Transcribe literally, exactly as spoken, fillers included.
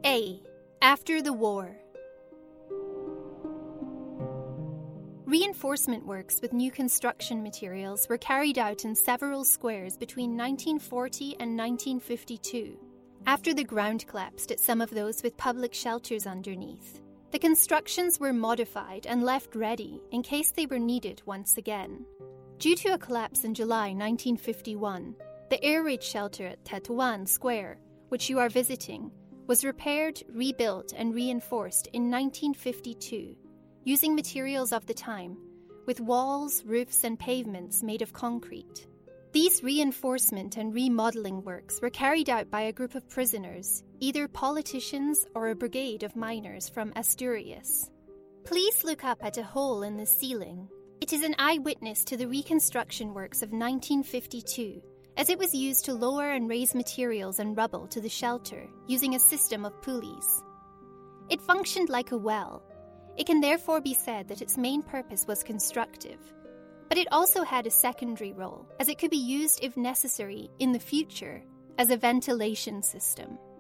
A. After the war. Reinforcement works with new construction materials were carried out in several squares between nineteen forty and nineteen fifty-two. After the ground collapsed at some of those with public shelters underneath, the constructions were modified and left ready in case they were needed once again. Due to a collapse in July nineteen fifty-one, the air raid shelter at Tetuan Square, which you are visiting, was repaired, rebuilt, and reinforced in nineteen fifty-two, using materials of the time, with walls, roofs, and pavements made of concrete. These reinforcement and remodeling works were carried out by a group of prisoners, either politicians or a brigade of miners from Asturias. Please look up at a hole in the ceiling. It is an eyewitness to the reconstruction works of nineteen fifty-two, as it was used to lower and raise materials and rubble to the shelter using a system of pulleys. It functioned like a well. It can therefore be said that its main purpose was constructive, but it also had a secondary role, as it could be used if necessary in the future as a ventilation system.